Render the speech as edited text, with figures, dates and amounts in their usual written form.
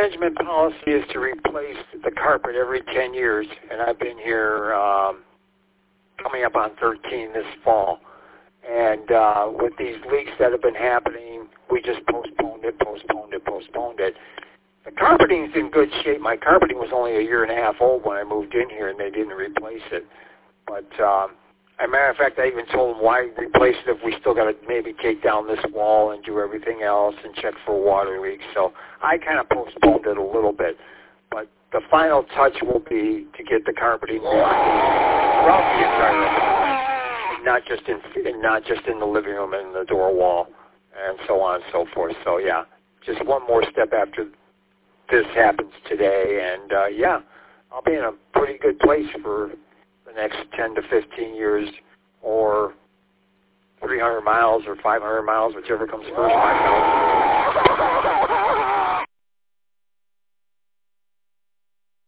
management policy is to replace the carpet every 10 years, and I've been here coming up on 13 this fall. And with these leaks that have been happening, we just postponed it. The carpeting's in good shape. My carpeting was only a year and a half old when I moved in here, and they didn't replace it. But as a matter of fact, I even told them why replace it if we still got to maybe take down this wall and do everything else and check for water leaks. So I kind of postponed it a little bit. But the final touch will be to get the carpeting throughout the entire apartment, not just in the living room and the door wall, and so on and so forth. So yeah, just one more step after this happens today, and I'll be in a pretty good place for the next 10 to 15 years, or 300 miles or 500 miles, whichever comes first, 5,000.